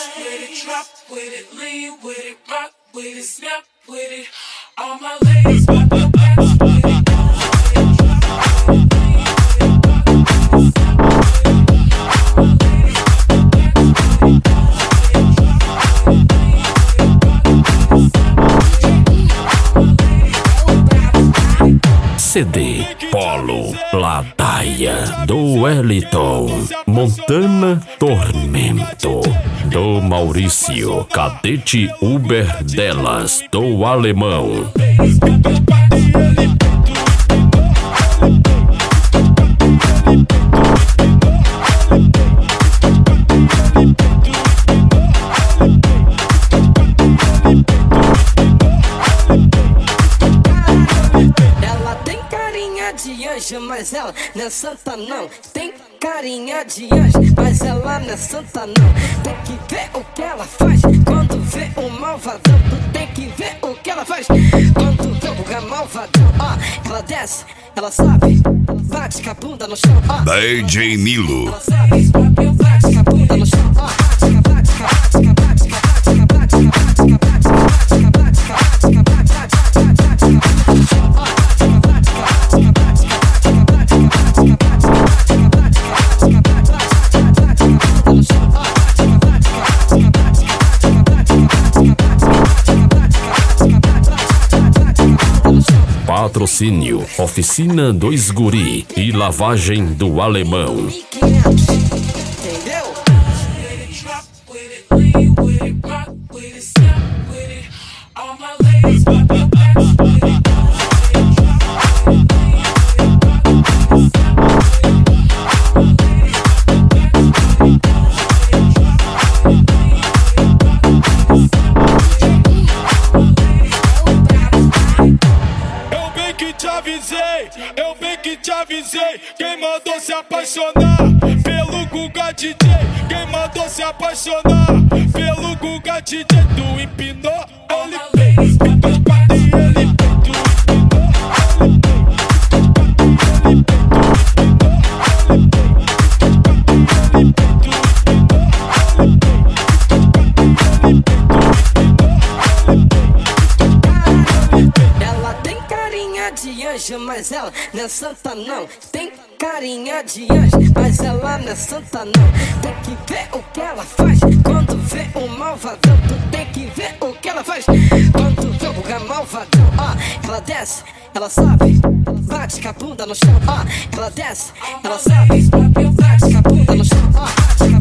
with it, drop with it, lean with it, rock with it, snap with it. All my ladies pop your backs with it. CD Polo Ladaia do Wellington, Montana Tormento do Maurício, Cadete Uber Delas do Alemão. De anjo, mas ela não é santa não. Tem carinha de anjo, mas ela não é santa não. Tem que ver o que ela faz quando vê um malvadão. Tu tem que ver o que ela faz quando vê um malvadão. Ó, ela desce, ela sobe, bate com a bunda no chão. Ó, DJ Milo. ela sobe, bate com a bunda no chão. Ó, Patrocínio Oficina Dois Guri e Lavagem do Alemão. Eu bem que te avisei, quem mandou se apaixonar pelo Guga DJ? Quem mandou se apaixonar pelo Guga DJ? Tu empinou, ele fez, pintou de quatro e ele tu ela tem carinha de anjo, mas ela não é santa não. Tem carinha de anjo, mas ela não é santa não. Tem que ver o que ela faz quando vê um malvadão. Tu tem que ver o que ela faz quando vê um malvadão. Ó, ela desce, ela sobe, bate com a bunda no chão. Ó, ela desce, ela sobe, bate com a bunda no chão. Ó,